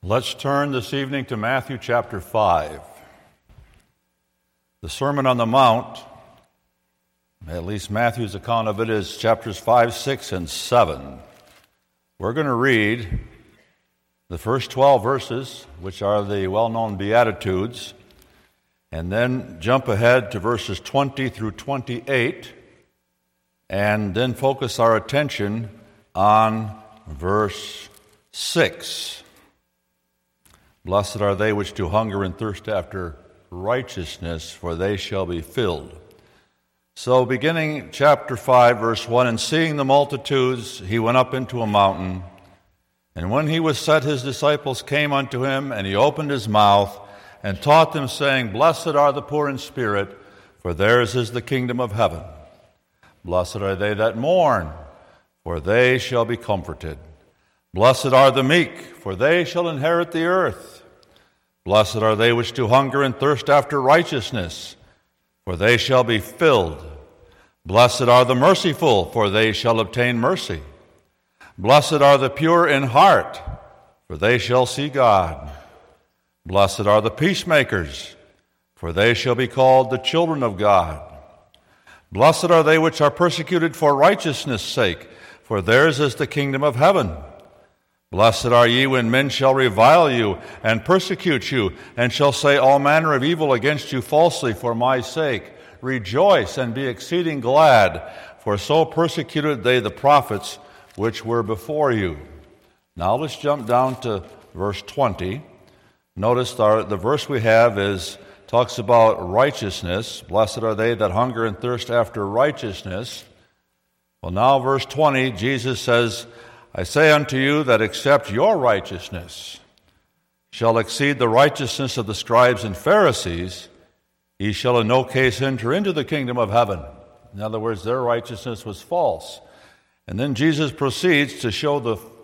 Let's turn this evening to Matthew chapter 5. The Sermon on the Mount, at least Matthew's account of it, is chapters 5, 6, and 7. We're going to read the first 12 verses, which are the well-known Beatitudes, and then jump ahead to verses 20 through 28, and then focus our attention on verse 6. Blessed are they which do hunger and thirst after righteousness, for they shall be filled. So beginning chapter 5, verse 1, and seeing the multitudes, he went up into a mountain. And when he was set, his disciples came unto him, and he opened his mouth and taught them, saying, Blessed are the poor in spirit, for theirs is the kingdom of heaven. Blessed are they that mourn, for they shall be comforted. Blessed are the meek, for they shall inherit the earth. Blessed are they which do hunger and thirst after righteousness, for they shall be filled. Blessed are the merciful, for they shall obtain mercy. Blessed are the pure in heart, for they shall see God. Blessed are the peacemakers, for they shall be called the children of God. Blessed are they which are persecuted for righteousness' sake, for theirs is the kingdom of heaven. Blessed are ye when men shall revile you and persecute you, and shall say all manner of evil against you falsely for my sake. Rejoice and be exceeding glad, for so persecuted they the prophets which were before you. Now let's jump down to verse 20. Notice the verse we have talks about righteousness. Blessed are they that hunger and thirst after righteousness. Well, now verse 20, Jesus says, I say unto you that except your righteousness shall exceed the righteousness of the scribes and Pharisees, ye shall in no case enter into the kingdom of heaven. In other words, their righteousness was false. And then Jesus proceeds to show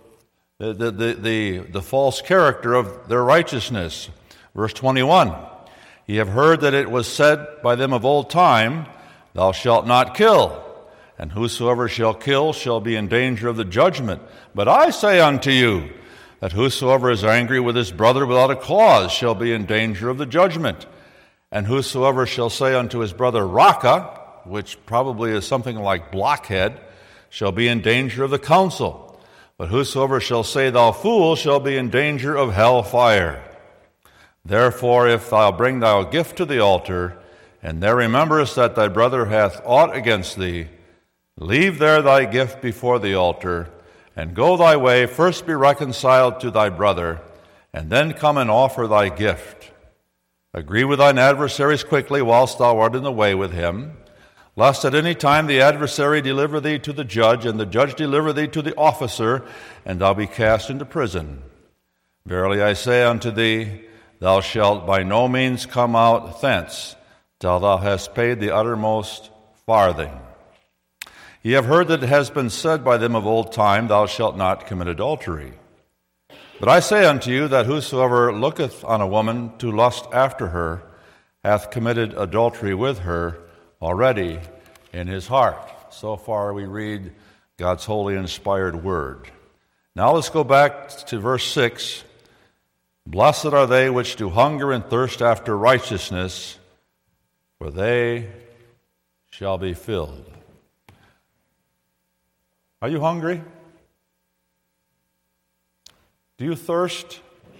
the false character of their righteousness. Verse 21, Ye have heard that it was said by them of old time, Thou shalt not kill. And whosoever shall kill shall be in danger of the judgment. But I say unto you, that whosoever is angry with his brother without a cause shall be in danger of the judgment. And whosoever shall say unto his brother, Raka, which probably is something like blockhead, shall be in danger of the council. But whosoever shall say, Thou fool, shall be in danger of hell fire. Therefore, if thou bring thy gift to the altar, and there rememberest that thy brother hath aught against thee, leave there thy gift before the altar, and go thy way, first be reconciled to thy brother, and then come and offer thy gift. Agree with thine adversaries quickly whilst thou art in the way with him, lest at any time the adversary deliver thee to the judge, and the judge deliver thee to the officer, and thou be cast into prison. Verily I say unto thee, thou shalt by no means come out thence, till thou hast paid the uttermost farthing. Ye have heard that it has been said by them of old time, Thou shalt not commit adultery. But I say unto you that whosoever looketh on a woman to lust after her hath committed adultery with her already in his heart. So far we read God's holy inspired word. Now let's go back to verse 6. Blessed are they which do hunger and thirst after righteousness, for they shall be filled. Are you hungry? Do you thirst?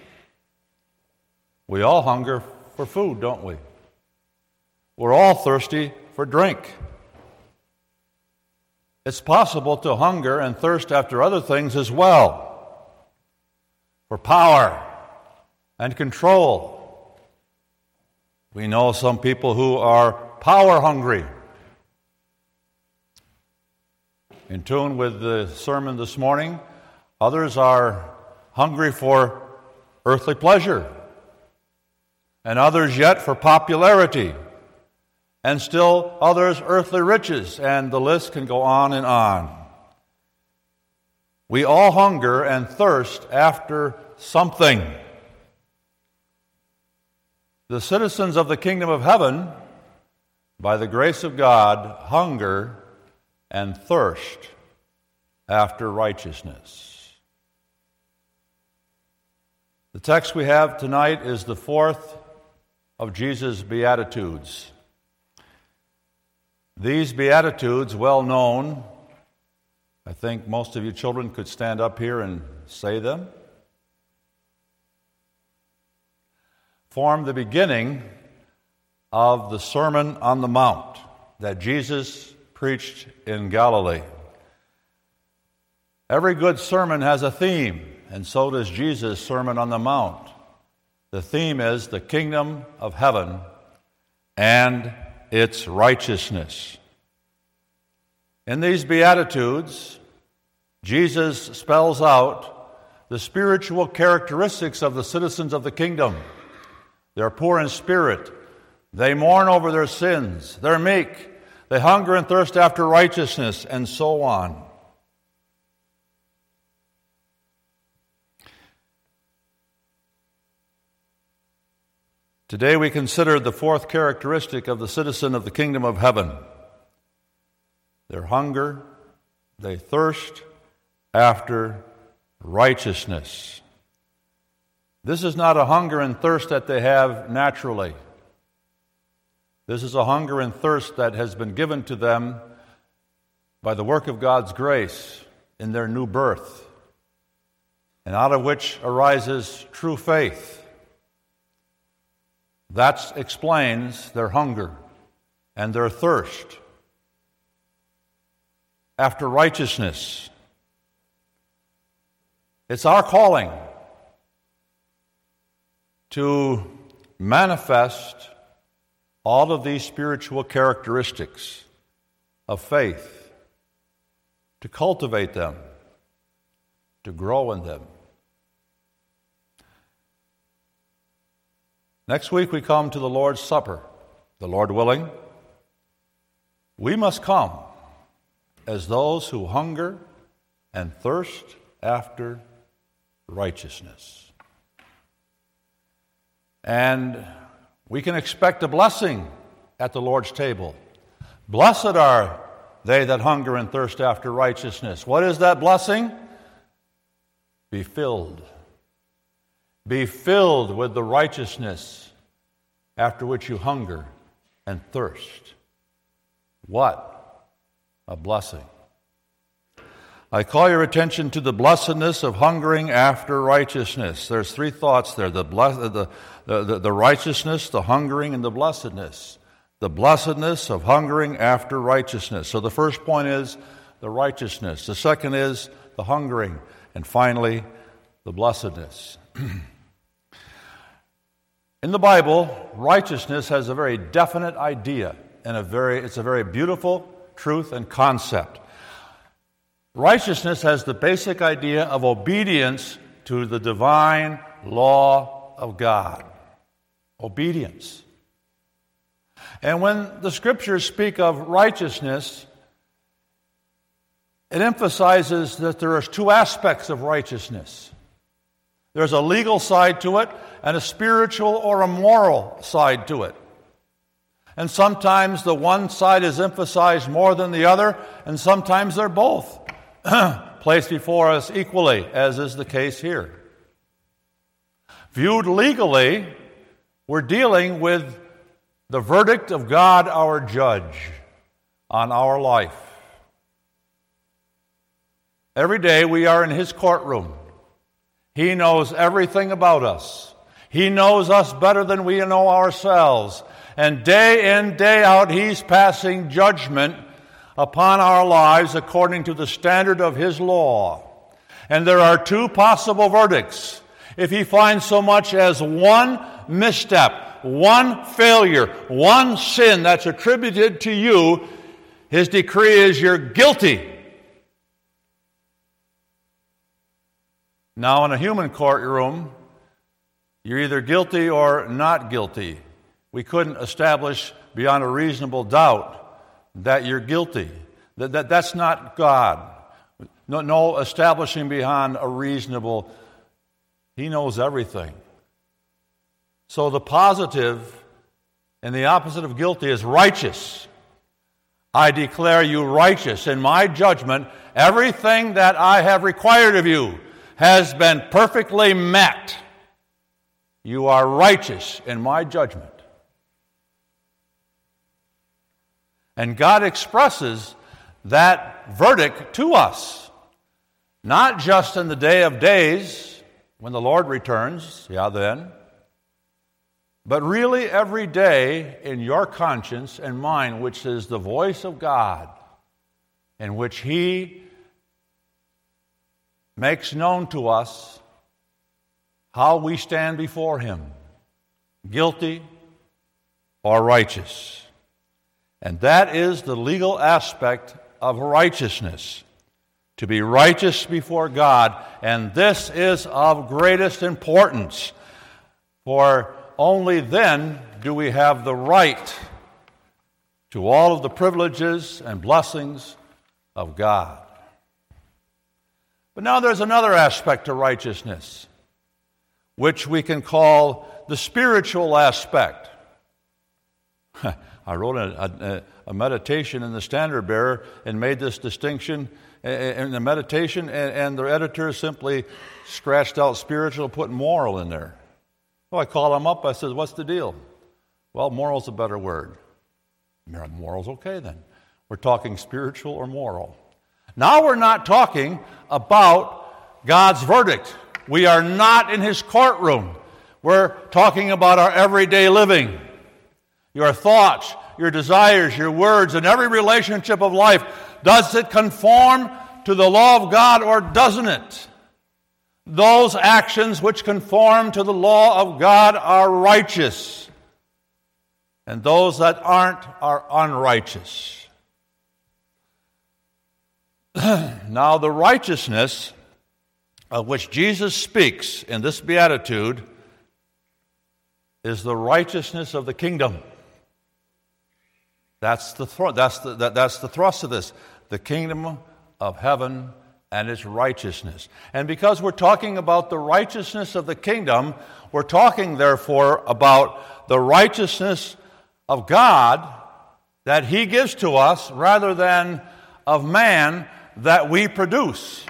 We all hunger for food, don't we? We're all thirsty for drink. It's possible to hunger and thirst after other things as well, for power and control. We know some people who are power hungry. In tune with the sermon this morning, others are hungry for earthly pleasure, and others yet for popularity, and still others earthly riches, and the list can go on and on. We all hunger and thirst after something. The citizens of the kingdom of heaven, by the grace of God, hunger and thirst after righteousness. The text we have tonight is the fourth of Jesus' Beatitudes. These Beatitudes, well known, I think most of you children could stand up here and say them, form the beginning of the Sermon on the Mount that Jesus preached in Galilee. Every good sermon has a theme, and so does Jesus' Sermon on the Mount. The theme is the kingdom of heaven and its righteousness. In these Beatitudes, Jesus spells out the spiritual characteristics of the citizens of the kingdom. They're poor in spirit. They mourn over their sins. They're meek. They hunger and thirst after righteousness, and so on. Today we consider the fourth characteristic of the citizen of the kingdom of heaven. Their hunger, they thirst after righteousness. This is not a hunger and thirst that they have naturally. This is a hunger and thirst that has been given to them by the work of God's grace in their new birth, and out of which arises true faith. That explains their hunger and their thirst after righteousness. It's our calling to manifest all of these spiritual characteristics of faith, to cultivate them, to grow in them. Next week we come to the Lord's Supper. The Lord willing, we must come as those who hunger and thirst after righteousness. And we can expect a blessing at the Lord's table. Blessed are they that hunger and thirst after righteousness. What is that blessing? Be filled. Be filled with the righteousness after which you hunger and thirst. What a blessing. I call your attention to the blessedness of hungering after righteousness. There's three thoughts there, the righteousness, the hungering, and the blessedness. The blessedness of hungering after righteousness. So the first point is the righteousness. The second is the hungering. And finally, the blessedness. In the Bible, righteousness has a very definite idea, and it's a very beautiful truth and concept. Righteousness has the basic idea of obedience to the divine law of God. Obedience. And when the Scriptures speak of righteousness, it emphasizes that there are two aspects of righteousness. There's a legal side to it and a spiritual or a moral side to it. And sometimes the one side is emphasized more than the other, and sometimes they're both placed before us equally, as is the case here. Viewed legally, we're dealing with the verdict of God, our judge, on our life. Every day we are in His courtroom. He knows everything about us. He knows us better than we know ourselves. And day in, day out, He's passing judgment upon our lives according to the standard of His law. And there are two possible verdicts. If He finds so much as one misstep, one failure, one sin that's attributed to you, His decree is you're guilty. Now, in a human courtroom, you're either guilty or not guilty. We couldn't establish beyond a reasonable doubt that you're guilty. That's not God. No establishing beyond a reasonable. He knows everything. So the positive and the opposite of guilty is righteous. I declare you righteous. In my judgment, everything that I have required of you has been perfectly met. You are righteous in my judgment. And God expresses that verdict to us, not just in the day of days when the Lord returns, then, but really every day in your conscience and mine, which is the voice of God, in which He makes known to us how we stand before Him, guilty or righteous. And that is the legal aspect of righteousness, to be righteous before God. And this is of greatest importance, for only then do we have the right to all of the privileges and blessings of God. But now there's another aspect to righteousness, which we can call the spiritual aspect. I wrote a meditation in the Standard Bearer and made this distinction in the meditation, and the editor simply scratched out spiritual, put moral in there. So I called him up. I said, "What's the deal?" "Well, moral's a better word." "Moral's okay then. We're talking spiritual or moral." Now we're not talking about God's verdict. We are not in His courtroom. We're talking about our everyday living. Your thoughts, your desires, your words, and every relationship of life. Does it conform to the law of God or doesn't it? Those actions which conform to the law of God are righteous, and those that aren't are unrighteous. Now, the righteousness of which Jesus speaks in this beatitude is the righteousness of the kingdom. That's the thrust of this, the kingdom of heaven and its righteousness. And because we're talking about the righteousness of the kingdom, we're talking, therefore, about the righteousness of God that He gives to us rather than of man that we produce.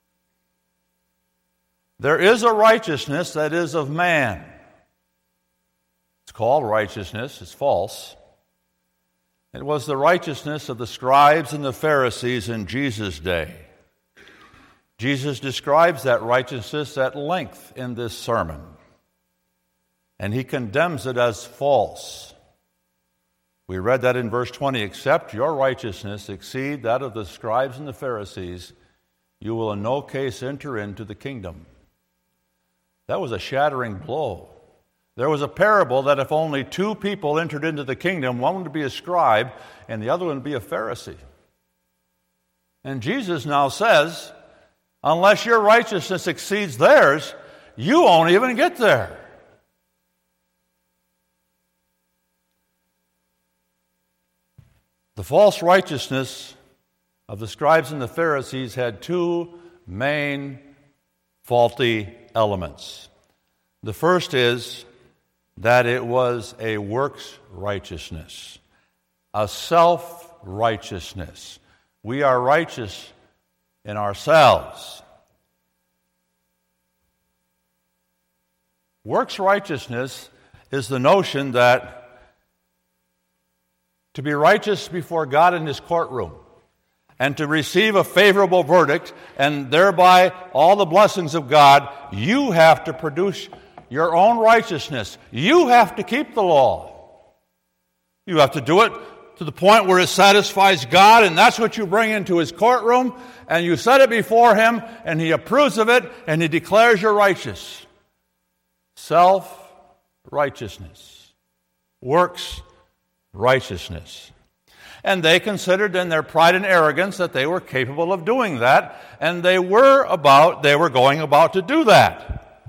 There is a righteousness that is of man. It's called righteousness. It's false. It was the righteousness of the scribes and the Pharisees in Jesus' day. Jesus describes that righteousness at length in this sermon, and He condemns it as false. We read that in verse 20, "Except your righteousness exceed that of the scribes and the Pharisees, you will in no case enter into the kingdom." That was a shattering blow. There was a parable that if only two people entered into the kingdom, one would be a scribe and the other one would be a Pharisee. And Jesus now says, unless your righteousness exceeds theirs, you won't even get there. The false righteousness of the scribes and the Pharisees had two main faulty elements. The first is that it was a works righteousness, a self-righteousness. We are righteous in ourselves. Works righteousness is the notion that to be righteous before God in His courtroom and to receive a favorable verdict and thereby all the blessings of God, you have to produce your own righteousness. You have to keep the law. You have to do it to the point where it satisfies God, and that's what you bring into His courtroom, and you set it before Him, and He approves of it, and He declares you righteous. Self-righteousness. Works righteousness. And they considered in their pride and arrogance that they were capable of doing that, and they were going about to do that.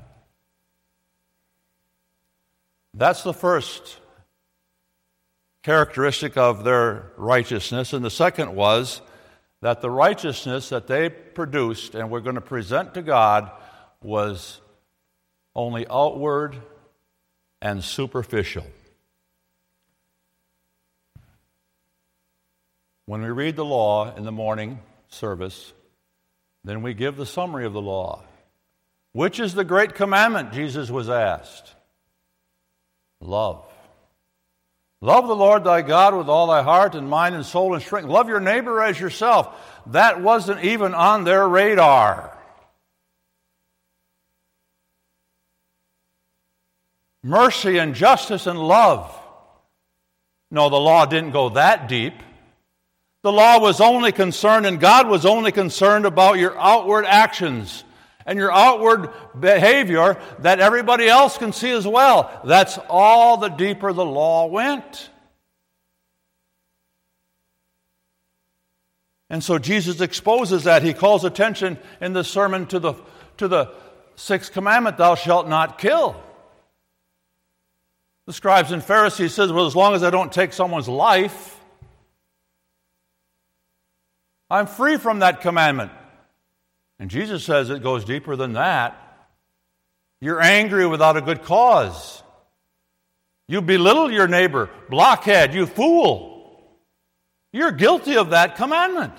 That's the first characteristic of their righteousness. And the second was that the righteousness that they produced and were going to present to God was only outward and superficial. When we read the law in the morning service, then we give the summary of the law. Which is the great commandment, Jesus was asked. Love. Love the Lord thy God with all thy heart and mind and soul and strength. Love your neighbor as yourself. That wasn't even on their radar. Mercy and justice and love. No, the law didn't go that deep. The law was only concerned, and God was only concerned about your outward actions and your outward behavior that everybody else can see as well. That's all the deeper the law went. And so Jesus exposes that. He calls attention in the sermon to the sixth commandment, thou shalt not kill. The scribes and Pharisees says, well, as long as I don't take someone's life, I'm free from that commandment. And Jesus says it goes deeper than that. You're angry without a good cause. You belittle your neighbor. Blockhead, you fool. You're guilty of that commandment.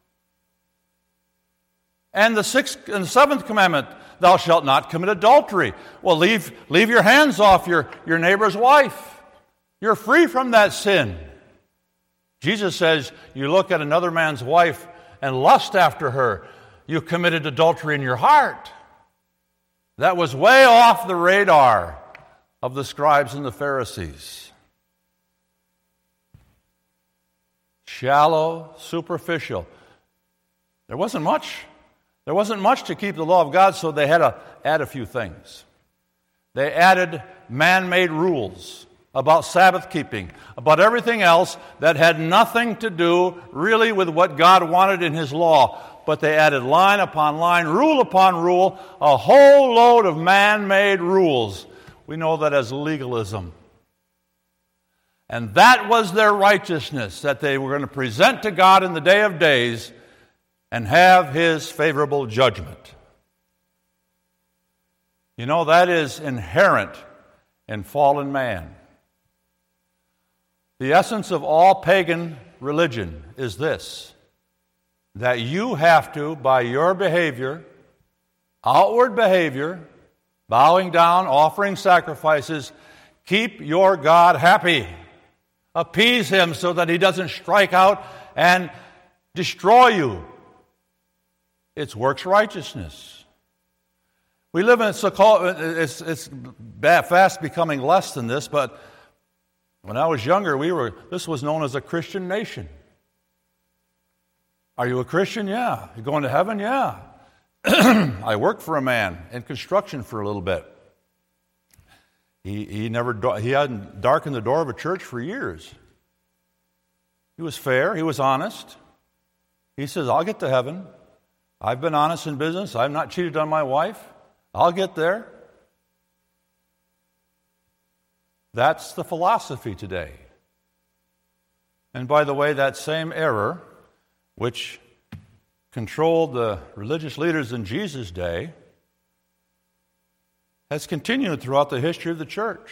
And the seventh commandment, thou shalt not commit adultery. Well, leave your hands off your neighbor's wife. You're free from that sin. Jesus says, you look at another man's wife and lust after her, you committed adultery in your heart. That was way off the radar of the scribes and the Pharisees. Shallow, superficial. There wasn't much to keep the law of God, so they had to add a few things. They added man-made rules about Sabbath keeping, about everything else that had nothing to do really with what God wanted in His law. But they added line upon line, rule upon rule, a whole load of man-made rules. We know that as legalism. And that was their righteousness, that they were going to present to God in the day of days and have His favorable judgment. You know, that is inherent in fallen man. The essence of all pagan religion is this, that you have to, by your behavior, outward behavior, bowing down, offering sacrifices, keep your God happy. Appease Him so that He doesn't strike out and destroy you. It's works righteousness. We live in it's fast becoming less than this, but when I was younger, this was known as a Christian nation. Are you a Christian? Yeah. You going to heaven? Yeah. I worked for a man in construction for a little bit. He hadn't darkened the door of a church for years. He was fair. He was honest. He says, I'll get to heaven. I've been honest in business. I've not cheated on my wife. I'll get there. That's the philosophy today. And by the way, that same error, which controlled the religious leaders in Jesus' day, has continued throughout the history of the church.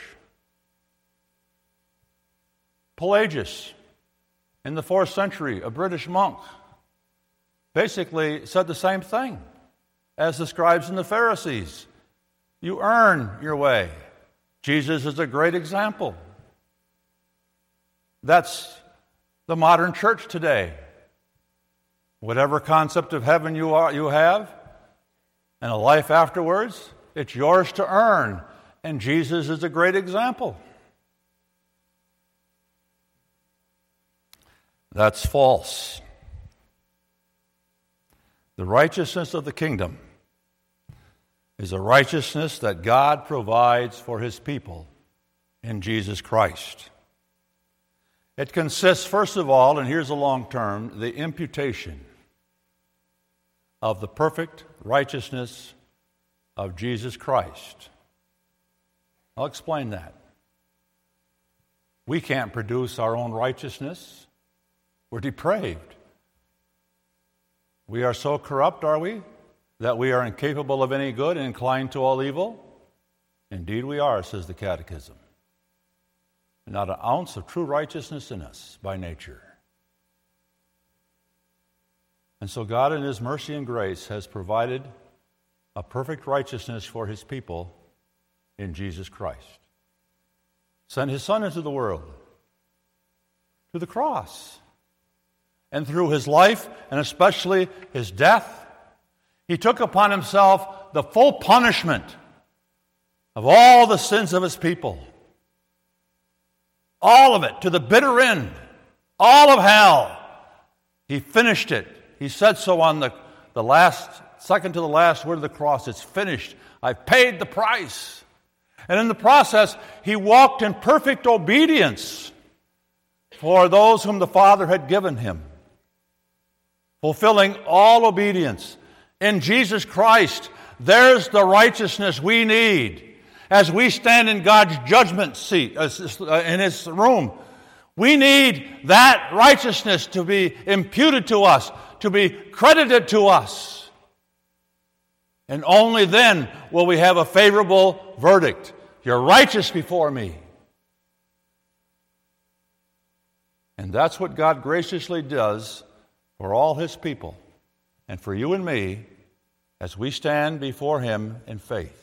Pelagius, in the 4th century, a British monk, basically said the same thing as the scribes and the Pharisees. You earn your way. Jesus is a great example. That's the modern church today. Whatever concept of heaven you have and a life afterwards, it's yours to earn. And Jesus is a great example. That's false. The righteousness of the kingdom is a righteousness that God provides for His people in Jesus Christ. It consists, first of all, and here's the long term, the imputation of the perfect righteousness of Jesus Christ. I'll explain that. We can't produce our own righteousness. We're depraved. We are so corrupt, are we, that we are incapable of any good and inclined to all evil? Indeed we are, says the Catechism. Not an ounce of true righteousness in us by nature. And so God in His mercy and grace has provided a perfect righteousness for His people in Jesus Christ. sent his Son into the world, to the cross. And through his life, and especially his death, he took upon himself the full punishment of all the sins of his people. All of it, to the bitter end. All of hell. He finished it. He said so on the second to the last word of the cross. It's finished. I've paid the price. And in the process, he walked in perfect obedience for those whom the Father had given him, fulfilling all obedience. In Jesus Christ, there's the righteousness we need as we stand in God's judgment seat, in his room. We need that righteousness to be imputed to us, to be credited to us. And only then will we have a favorable verdict. You're righteous before me. And that's what God graciously does for all his people and for you and me as we stand before him in faith.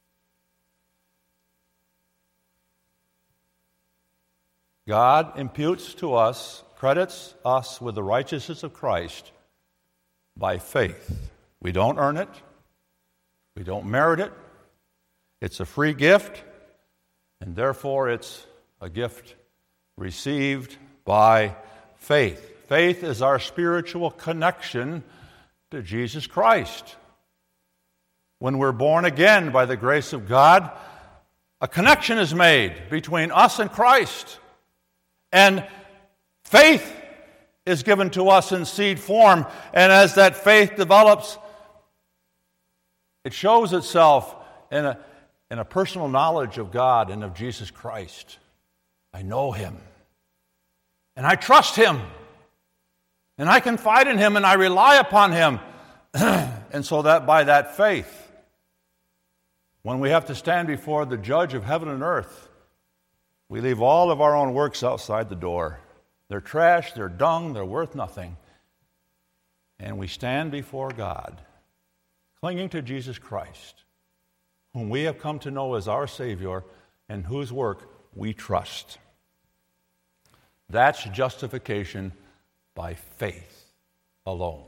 God imputes to us, credits us with the righteousness of Christ by faith. We don't earn it. We don't merit it. It's a free gift, and therefore it's a gift received by faith. Faith is our spiritual connection to Jesus Christ. When we're born again by the grace of God, a connection is made between us and Christ. And faith is given to us in seed form. And as that faith develops, it shows itself in a personal knowledge of God and of Jesus Christ. I know him. And I trust him. And I confide in him and I rely upon him. And so that by that faith, when we have to stand before the judge of heaven and earth, we leave all of our own works outside the door. They're trash, they're dung, they're worth nothing. And we stand before God, clinging to Jesus Christ, whom we have come to know as our Savior and whose work we trust. That's justification by faith alone.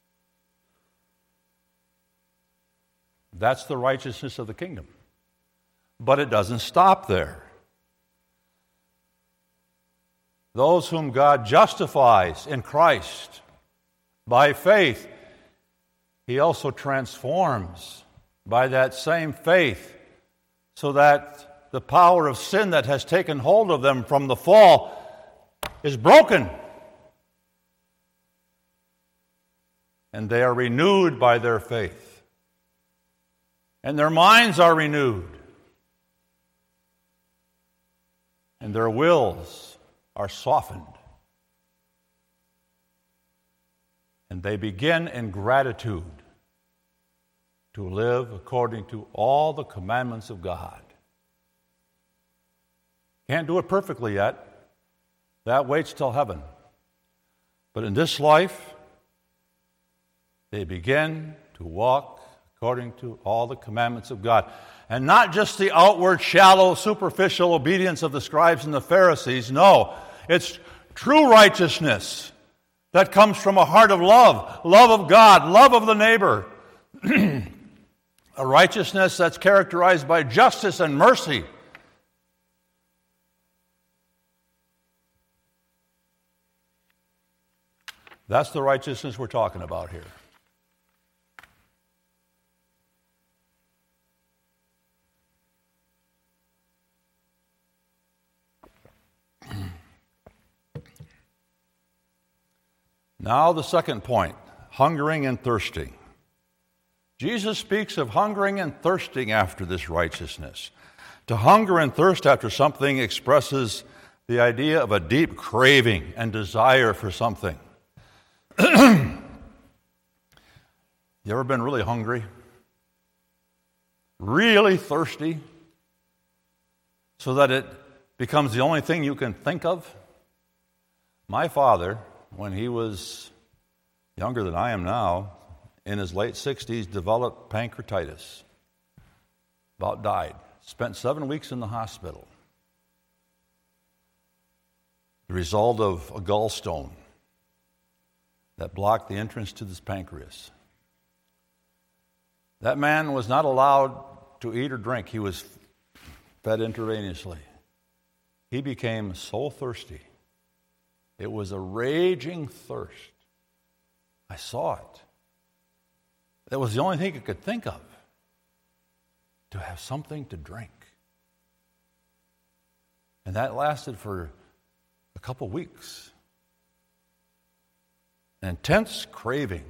That's the righteousness of the kingdom. But it doesn't stop there. Those whom God justifies in Christ by faith, he also transforms by that same faith so that the power of sin that has taken hold of them from the fall is broken. And they are renewed by their faith. And their minds are renewed. And their wills are softened. And they begin in gratitude to live according to all the commandments of God. Can't do it perfectly yet. That waits till heaven. But in this life, they begin to walk according to all the commandments of God. And not just the outward, shallow, superficial obedience of the scribes and the Pharisees. No, it's true righteousness that comes from a heart of love of God, love of the neighbor. A righteousness that's characterized by justice and mercy. That's the righteousness we're talking about here. Now the second point, hungering and thirsting. Jesus speaks of hungering and thirsting after this righteousness. To hunger and thirst after something expresses the idea of a deep craving and desire for something. You ever been really hungry? Really thirsty? So that it becomes the only thing you can think of? My father, when he was younger than I am now, in his late 60s, developed pancreatitis. About died. Spent 7 weeks in the hospital. the result of a gallstone that blocked the entrance to his pancreas. That man was not allowed to eat or drink. He was fed intravenously. He became so thirsty. It was a raging thirst. I saw it. That was the only thing I could think of, to have something to drink. And that lasted for a couple weeks. An intense craving.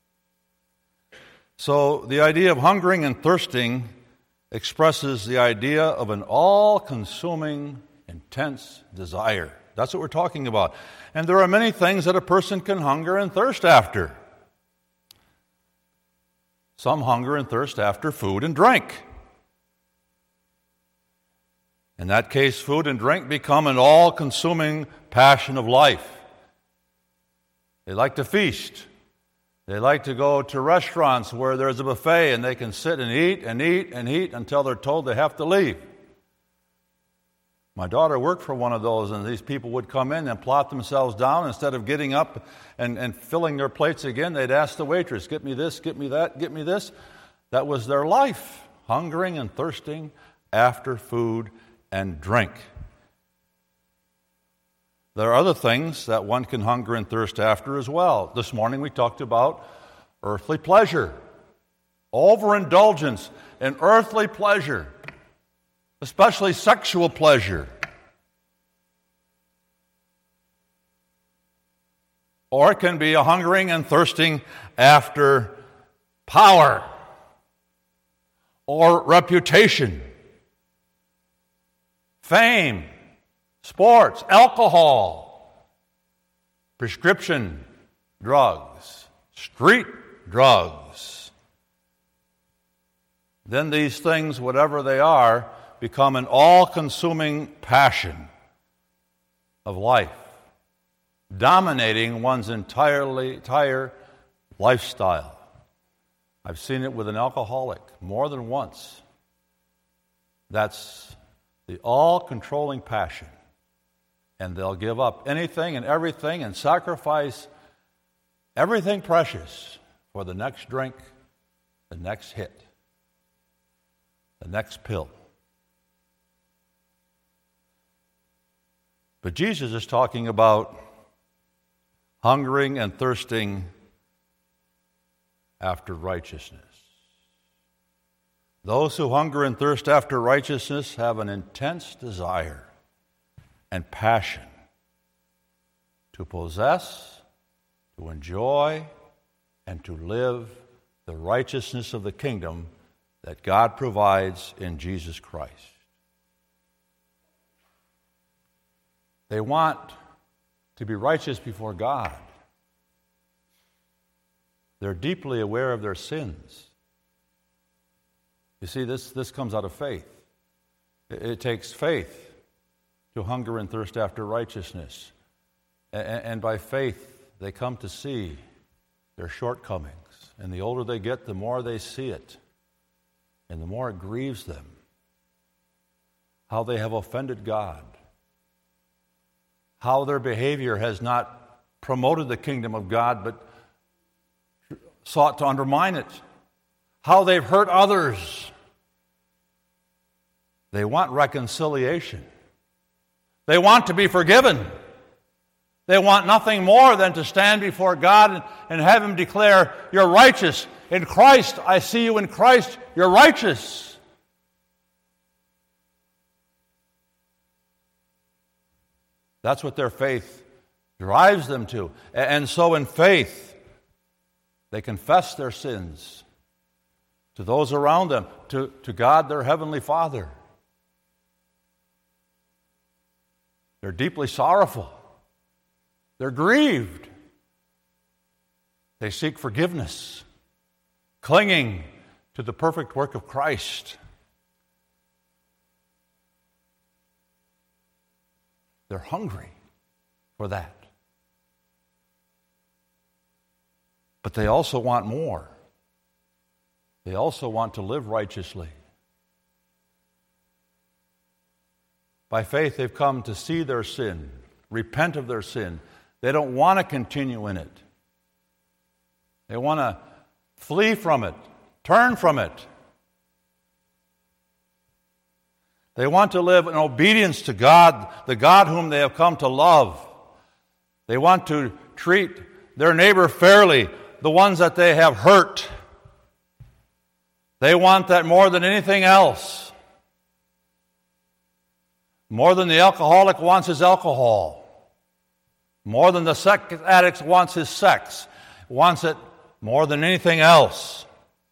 So the idea of hungering and thirsting expresses the idea of an all-consuming, intense desire. That's what we're talking about. And there are many things that a person can hunger and thirst after. Some hunger and thirst after food and drink. In that case, food and drink become an all-consuming passion of life. They like to feast. They like to go to restaurants where there's a buffet and they can sit and eat and eat and eat until they're told they have to leave. My daughter worked for one of those, and these people would come in and plot themselves down. Instead of getting up and filling their plates again, they'd ask the waitress, "Get me this, get me that, get me this." That was their life, hungering and thirsting after food and drink. There are other things that one can hunger and thirst after as well. This morning we talked about earthly pleasure, overindulgence in earthly pleasure, especially sexual pleasure. Or it can be a hungering and thirsting after power or reputation, fame, sports, alcohol, prescription drugs, street drugs. Then these things, whatever they are, become an all-consuming passion of life, dominating one's entire lifestyle. I've seen it with an alcoholic more than once. That's the all-controlling passion. And they'll give up anything and everything and sacrifice everything precious for the next drink, the next hit, the next pill. But Jesus is talking about hungering and thirsting after righteousness. Those who hunger and thirst after righteousness have an intense desire and passion to possess, to enjoy, and to live the righteousness of the kingdom that God provides in Jesus Christ. They want to be righteous before God. They're deeply aware of their sins. You see, this comes out of faith. It takes faith to hunger and thirst after righteousness. And by faith, they come to see their shortcomings. And the older they get, the more they see it. And the more it grieves them. How they have offended God. How their behavior has not promoted the kingdom of God, but sought to undermine it. How they've hurt others. They want reconciliation. They want to be forgiven. They want nothing more than to stand before God and have Him declare, "You're righteous. In Christ, I see you in Christ. You're righteous." That's what their faith drives them to. And so in faith, they confess their sins to those around them, to God, their Heavenly Father. They're deeply sorrowful. They're grieved. They seek forgiveness, clinging to the perfect work of Christ. They're hungry for that. But they also want more. They also want to live righteously. By faith, they've come to see their sin, repent of their sin. They don't want to continue in it. They want to flee from it, turn from it. They want to live in obedience to God, the God whom they have come to love. They want to treat their neighbor fairly, the ones that they have hurt. They want that more than anything else. More than the alcoholic wants his alcohol. More than the sex addict wants his sex. Wants it more than anything else.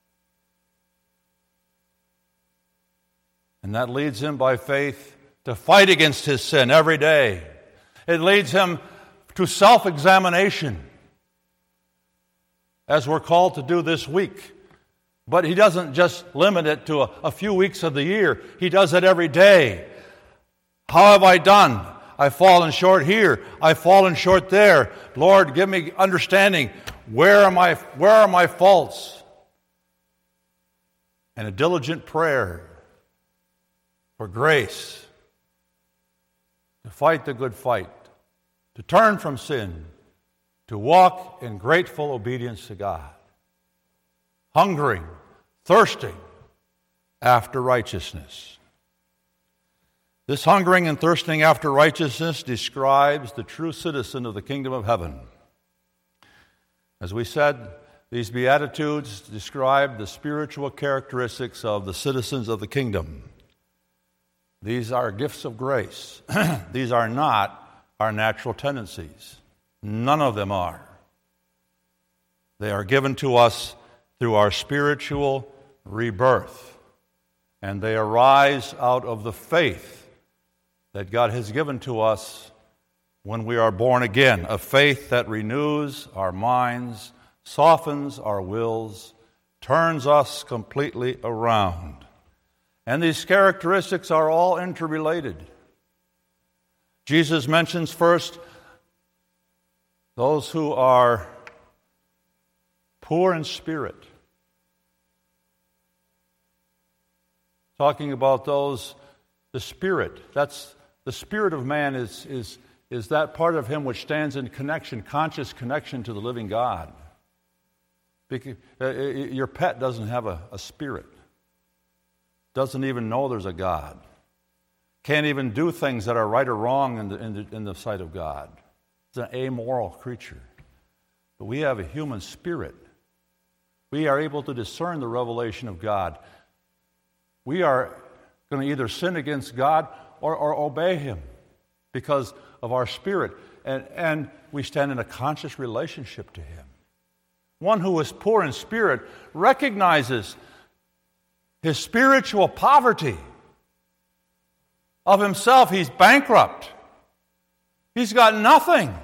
And that leads him by faith to fight against his sin every day. It leads him to self-examination, as we're called to do this week. But he doesn't just limit it to a few weeks of the year. He does it every day. How have I done? I've fallen short here. I've fallen short there. Lord, give me understanding. Where are my faults? And a diligent prayer for grace to fight the good fight, to turn from sin, to walk in grateful obedience to God, hungering, thirsting after righteousness. This hungering and thirsting after righteousness describes the true citizen of the kingdom of heaven. As we said, these Beatitudes describe the spiritual characteristics of the citizens of the kingdom. These are gifts of grace. These are not our natural tendencies. None of them are. They are given to us through our spiritual rebirth, and they arise out of the faith that God has given to us when we are born again, a faith that renews our minds, softens our wills, turns us completely around. And these characteristics are all interrelated. Jesus mentions first those who are poor in spirit. Talking about those, the spirit. That's the spirit of man is that part of him which stands in connection, conscious connection to the living God. Because, your pet doesn't have a spirit. Doesn't even know there's a God. Can't even do things that are right or wrong in the sight of God. It's an amoral creature. But we have a human spirit. We are able to discern the revelation of God. We are going to either sin against God or obey Him because of our spirit. And we stand in a conscious relationship to Him. One who is poor in spirit recognizes his spiritual poverty of himself. He's bankrupt. He's got nothing.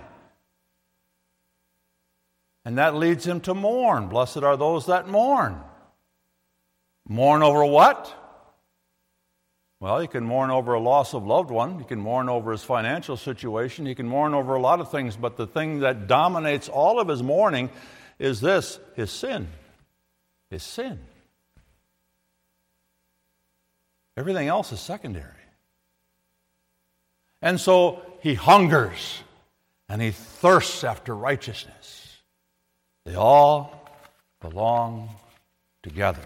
And that leads him to mourn. Blessed are those that mourn. Mourn over what? Well, he can mourn over a loss of loved one. He can mourn over his financial situation. He can mourn over a lot of things. But the thing that dominates all of his mourning is this, his sin. His sin. Everything else is secondary. And so he hungers and he thirsts after righteousness. They all belong together.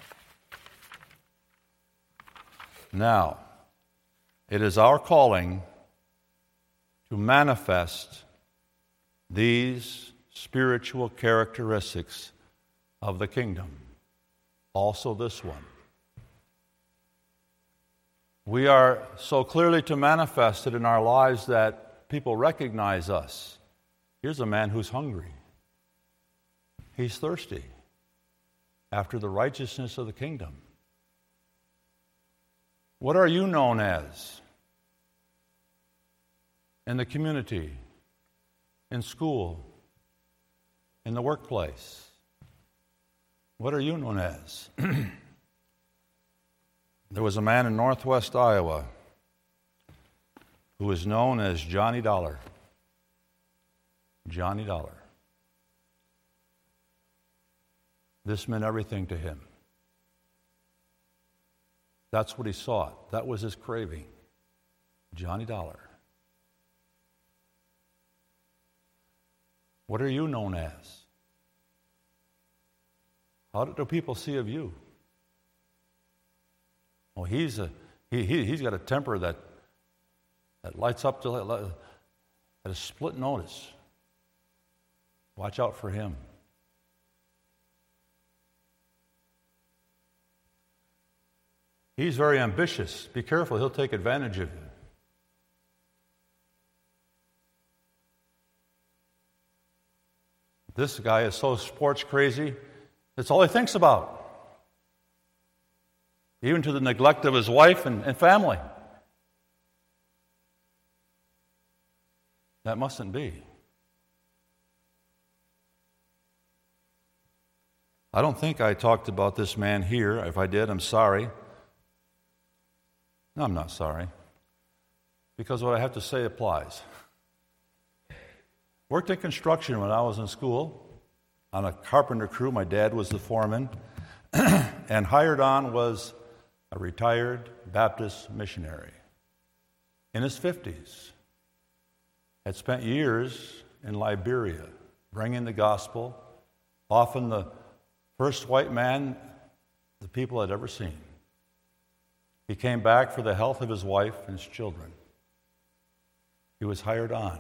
Now, it is our calling to manifest these spiritual characteristics of the kingdom. Also this one. We are so clearly to manifest it in our lives that people recognize us. Here's a man who's hungry. He's thirsty after the righteousness of the kingdom. What are you known as in the community, in school, in the workplace? What are you known as? There was a man in northwest Iowa who was known as Johnny Dollar. Johnny Dollar. This meant everything to him. That's what he sought. That was his craving. Johnny Dollar. What are you known as? How do people see of you? Well, he's got a temper that lights up at a split notice. Watch out for him. He's very ambitious. Be careful, he'll take advantage of you. This guy is so sports crazy, that's all he thinks about. Even to the neglect of his wife and family. That mustn't be. I don't think I talked about this man here. If I did, I'm sorry. No, I'm not sorry. Because what I have to say applies. Worked in construction when I was in school on a carpenter crew. My dad was the foreman. And hired on was a retired Baptist missionary in his 50s. Had spent years in Liberia bringing the gospel, often the first white man the people had ever seen. He came back for the health of his wife and his children. He was hired on.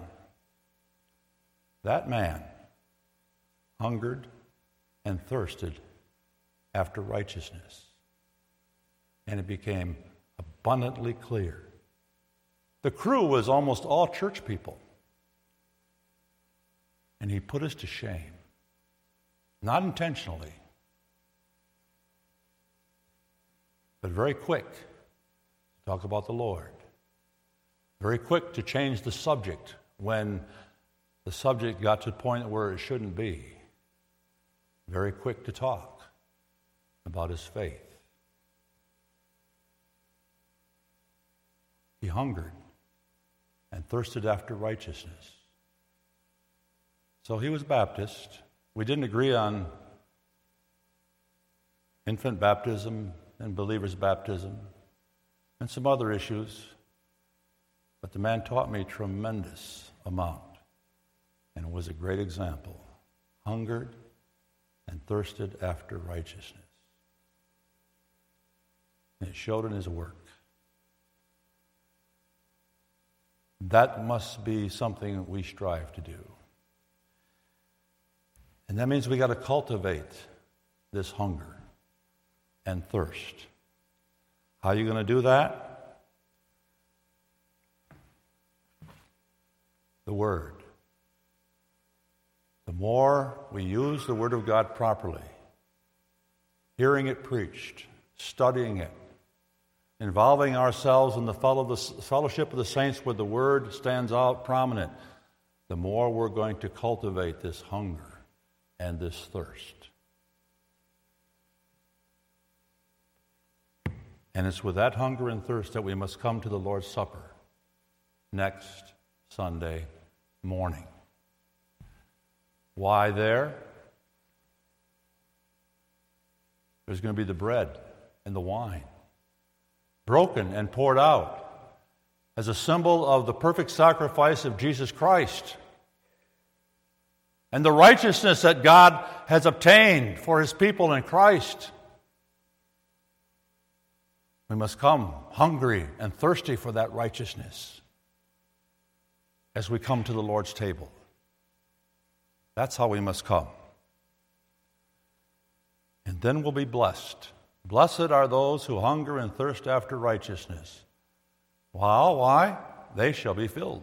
That man hungered and thirsted after righteousness. And it became abundantly clear. The crew was almost all church people. And he put us to shame. Not intentionally, but very quick to talk about the Lord. Very quick to change the subject when the subject got to the point where it shouldn't be. Very quick to talk about his faith. He hungered and thirsted after righteousness. So he was Baptist. We didn't agree on infant baptism and believer's baptism and some other issues, but the man taught me a tremendous amount, and it was a great example. Hungered and thirsted after righteousness. And it showed in his work. That must be something we strive to do. And that means we got to cultivate this hunger and thirst. How are you going to do that? The Word. The more we use the Word of God properly, hearing it preached, studying it, involving ourselves in the fellowship of the saints where the Word stands out prominent, the more we're going to cultivate this hunger and this thirst. And it's with that hunger and thirst that we must come to the Lord's Supper next Sunday morning. Why there? There's going to be the bread and the wine, broken and poured out as a symbol of the perfect sacrifice of Jesus Christ and the righteousness that God has obtained for His people in Christ. We must come hungry and thirsty for that righteousness as we come to the Lord's table. That's how we must come. And then we'll be blessed. Blessed are those who hunger and thirst after righteousness. Well, why? They shall be filled.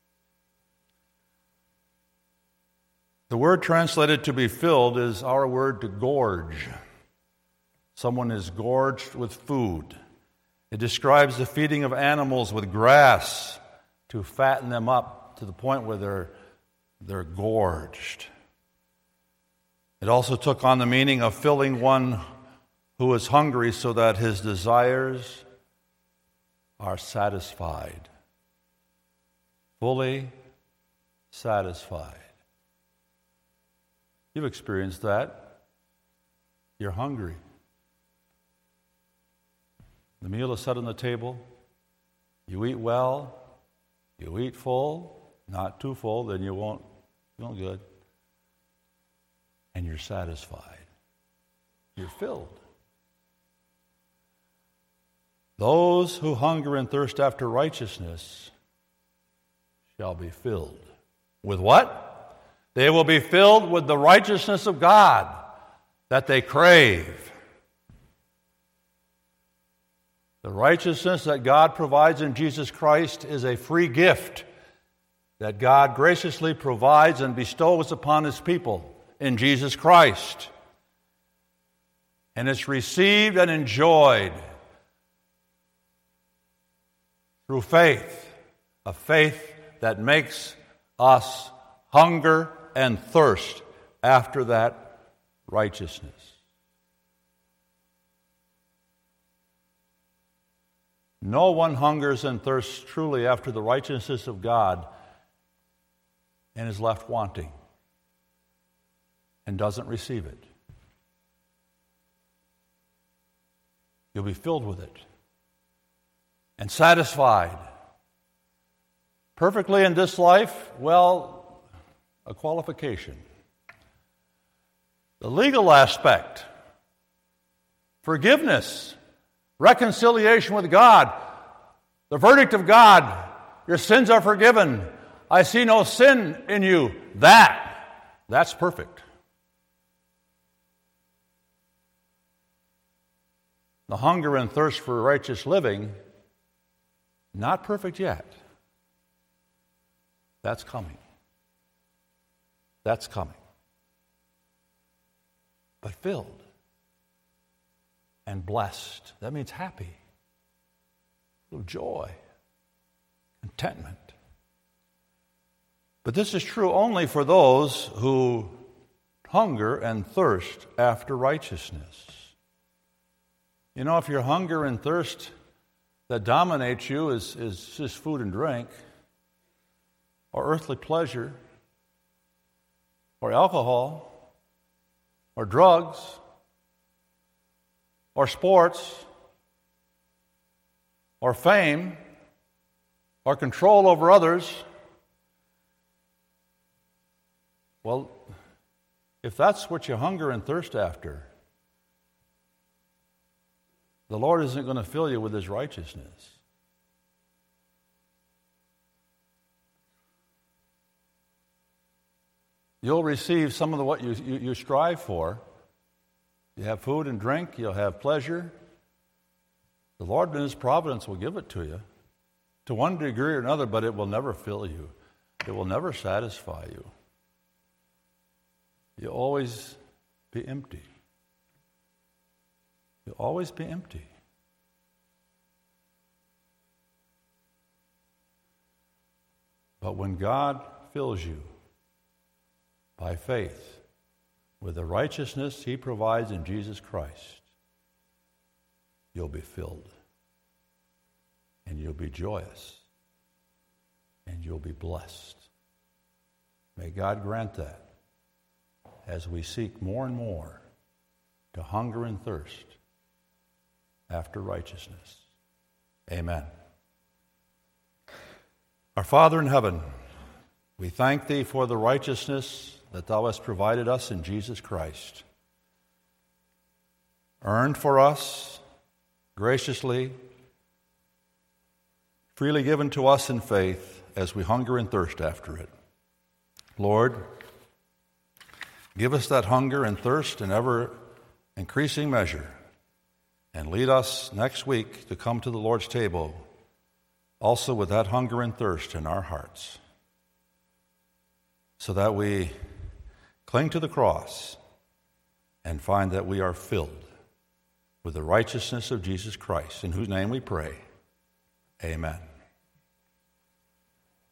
The word translated to be filled is our word to gorge. Someone is gorged with food. It describes the feeding of animals with grass to fatten them up to the point where they're gorged. It also took on the meaning of filling one who is hungry so that his desires are satisfied. Fully satisfied. You've experienced that. You're hungry. The meal is set on the table. You eat well. You eat full. Not too full, then you won't feel good. and you're satisfied. You're filled. Those who hunger and thirst after righteousness shall be filled. With what? They will be filled with the righteousness of God that they crave. The righteousness that God provides in Jesus Christ is a free gift that God graciously provides and bestows upon His people in Jesus Christ. And it's received and enjoyed through faith, a faith that makes us hunger and thirst after that righteousness. No one hungers and thirsts truly after the righteousness of God and is left wanting and doesn't receive it. You'll be filled with it and satisfied. Perfectly in this life, well, a qualification. The legal aspect, forgiveness, reconciliation with God, the verdict of God, your sins are forgiven. I see no sin in you. That's perfect. The hunger and thirst for righteous living, not perfect yet. That's coming. That's coming. But filled and blessed. That means happy, full of joy, contentment. But this is true only for those who hunger and thirst after righteousness. You know, if your hunger and thirst that dominates you is just food and drink, or earthly pleasure, or alcohol, or drugs, or sports, or fame, or control over others, well, if that's what you hunger and thirst after, the Lord isn't going to fill you with His righteousness. You'll receive some of what you strive for. You have food and drink, you'll have pleasure. The Lord in His providence will give it to you to one degree or another, but it will never fill you. It will never satisfy you. You'll always be empty. You'll always be empty. But when God fills you by faith with the righteousness He provides in Jesus Christ, you'll be filled. And you'll be joyous. And you'll be blessed. May God grant that as we seek more and more to hunger and thirst after righteousness. Amen. Our Father in heaven, we thank Thee for the righteousness that Thou hast provided us in Jesus Christ, earned for us graciously, freely given to us in faith as we hunger and thirst after it. Lord, give us that hunger and thirst in ever increasing measure, and lead us next week to come to the Lord's table also with that hunger and thirst in our hearts, so that we cling to the cross and find that we are filled with the righteousness of Jesus Christ, in whose name we pray. Amen.